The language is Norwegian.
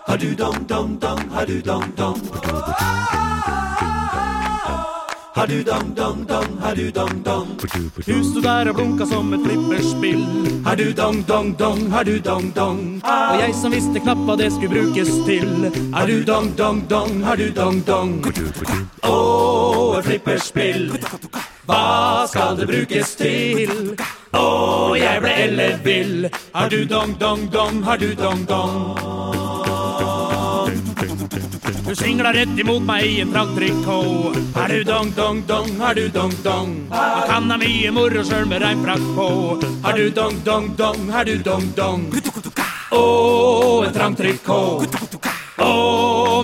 du dong dong dong, har du dong dong. Har du dong dong dong, har du dong dong. Hun stod der og blunka som et flipperspill. Har du dong dong dong, har du dong dong. Og jeg som visste knapt hva det skulle brukes til. Har du dong dong dong, har du dong dong. Åh, et flipperspill. Hva skal det brukes til? Åh, jeg ble ellevill. Har du dong dong dong, har du dong dong. Du singler rett imot meg i en trakttrikot. Har du dong dong dong, har du dong dong. Jeg kan ha mye moro selv med regnfrakk på. Har du dong dong dong, har du dong dong. Åh, en trang trikot. Åh,